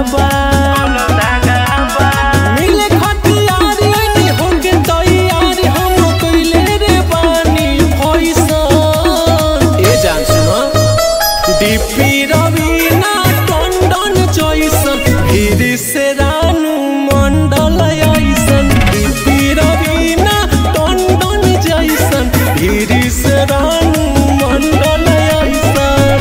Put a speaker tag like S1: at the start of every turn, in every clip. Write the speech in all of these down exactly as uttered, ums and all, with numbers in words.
S1: बा मिले खतियार नहीं होंगे तैयार हम कइले रे बानी फैशन ए जान सुनो डीपी रवीना टंडन जैसन फिर से रानू मंडल ऐसन डीपी रवीना टंडन जैसन फिर से रानू मंडल ऐसन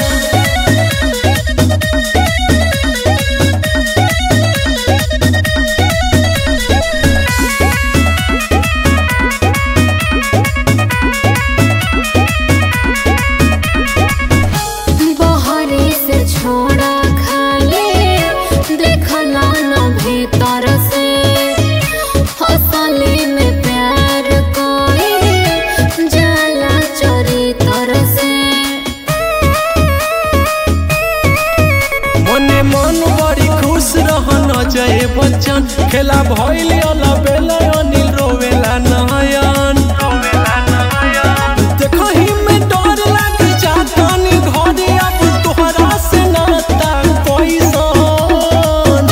S2: बहरी से छोड़ा खाले देखला न भीतर से हंसले में प्यार कोई जाला चरितर से
S1: मने मन बड़ी खुश रहन जय बच्चन खेला भइल अला बेला अनिल रोवेला नयन देखहि में डर लाग जातनी घरे अब तोहरा से नाता कैसन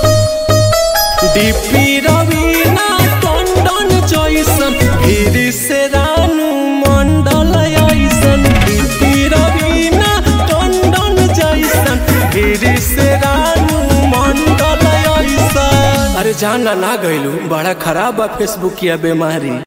S1: डीपी रवीना टंडन जैसन फिर से रानू मंडल ऐसन डीपी रवीना टंडन जैसन फिर से रानू मंडल ऐसन अरे जाना ना गइलू बड़ा खराब बा फेसबुक या बीमारी।